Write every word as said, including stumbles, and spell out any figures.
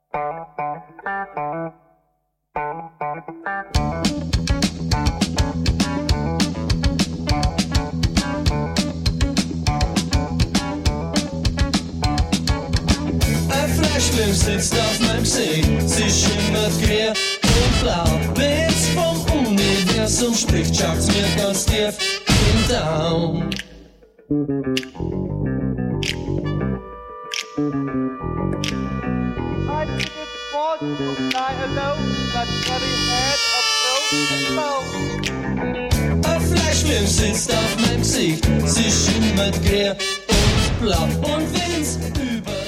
Ein Fleischfilm sitzt auf meinem See, sie schimmert quer und blau. Wenn's vom Universum spricht, schaut's mir ganz tief in Down. I think it's possible to fly alone, but every head approach and Ein Fleischfilm sitzt auf meinem Gesicht, sie schimmert quer und blau. Und wenn's über